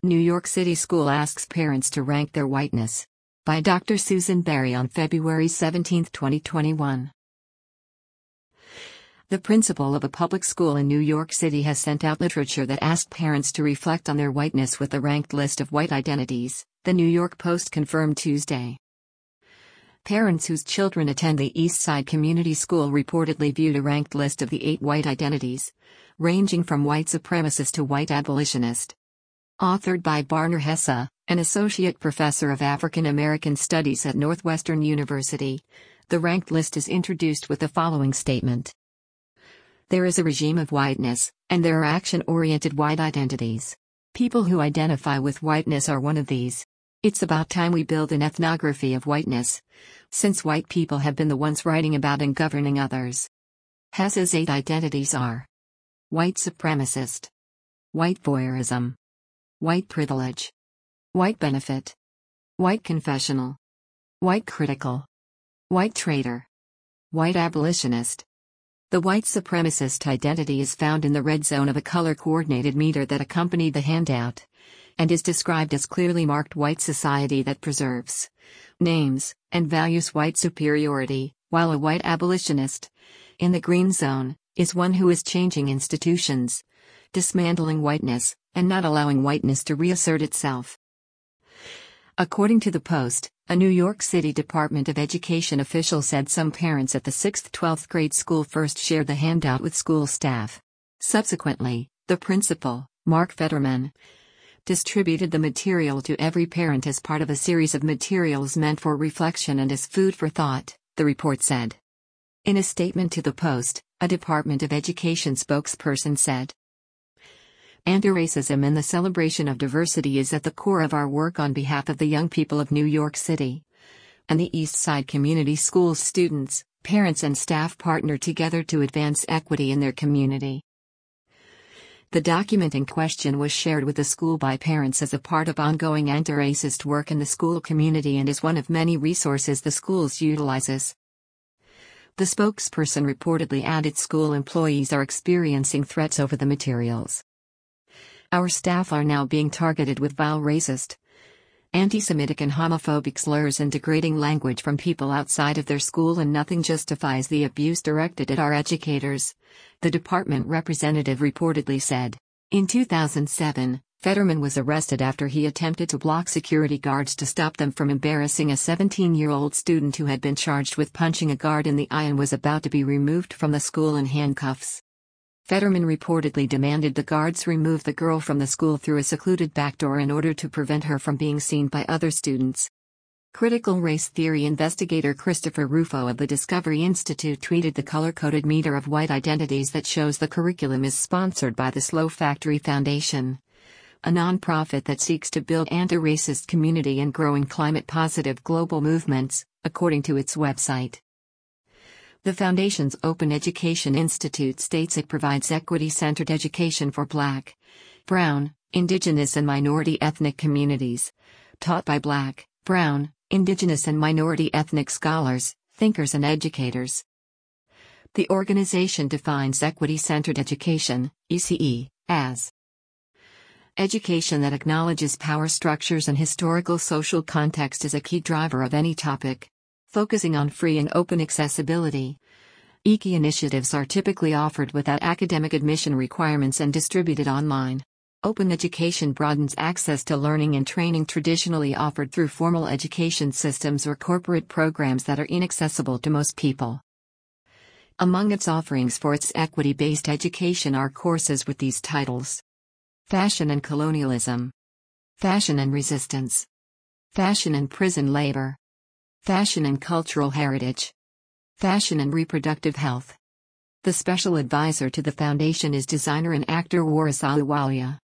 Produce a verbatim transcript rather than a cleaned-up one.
New York City school asks parents to rank their whiteness. By Doctor Susan Berry on February seventeenth, twenty twenty-one. The principal of a public school in New York City has sent out literature that asked parents to reflect on their whiteness with a ranked list of white identities, the New York Post confirmed Tuesday. Parents whose children attend the East Side Community School reportedly viewed a ranked list of the eight white identities, ranging from white supremacist to white abolitionist. Authored by Barner Hesse, an associate professor of African American Studies at Northwestern University, the ranked list is introduced with the following statement. There is a regime of whiteness, and there are action-oriented white identities. People who identify with whiteness are one of these. It's about time we build an ethnography of whiteness, since white people have been the ones writing about and governing others. Hesse's eight identities are: white supremacist, white voyeurism, white privilege, white benefit, white confessional, white critical, white traitor, white abolitionist. The white supremacist identity is found in the red zone of a color-coordinated meter that accompanied the handout, and is described as clearly marked white society that preserves, names, and values white superiority, while a white abolitionist, in the green zone, is one who is changing institutions, dismantling whiteness, and not allowing whiteness to reassert itself. According to the Post, a New York City Department of Education official said some parents at the sixth to twelfth grade school first shared the handout with school staff. Subsequently, the principal, Mark Federman, distributed the material to every parent as part of a series of materials meant for reflection and as food for thought, the report said. In a statement to the Post, a Department of Education spokesperson said, "Anti-racism and the celebration of diversity is at the core of our work on behalf of the young people of New York City. And the East Side Community Schools students, parents and staff partner together to advance equity in their community." The document in question was shared with the school by parents as a part of ongoing anti-racist work in the school community and is one of many resources the schools utilizes. The spokesperson reportedly added school employees are experiencing threats over the materials. "Our staff are now being targeted with vile racist, anti-Semitic and homophobic slurs and degrading language from people outside of their school, and nothing justifies the abuse directed at our educators," the department representative reportedly said. In two thousand seven, Federman was arrested after he attempted to block security guards to stop them from embarrassing a seventeen-year-old student who had been charged with punching a guard in the eye and was about to be removed from the school in handcuffs. Federman reportedly demanded the guards remove the girl from the school through a secluded back door in order to prevent her from being seen by other students. Critical race theory investigator Christopher Rufo of the Discovery Institute tweeted the color-coded meter of white identities that shows the curriculum is sponsored by the Slow Factory Foundation, a nonprofit that seeks to build anti-racist community and growing climate-positive global movements, according to its website. The Foundation's Open Education Institute states it provides equity-centered education for Black, Brown, Indigenous and minority ethnic communities, taught by Black, Brown, Indigenous and minority ethnic scholars, thinkers and educators. The organization defines equity-centered education, E C E, as education that acknowledges power structures and historical social context as a key driver of any topic, focusing on free and open accessibility. E C E initiatives are typically offered without academic admission requirements and distributed online. Open education broadens access to learning and training traditionally offered through formal education systems or corporate programs that are inaccessible to most people. Among its offerings for its equity-based education are courses with these titles: Fashion and Colonialism, Fashion and Resistance, Fashion and Prison Labor, Fashion and Cultural Heritage, Fashion and Reproductive Health. The special advisor to the foundation is designer and actor Waris Ahluwalia.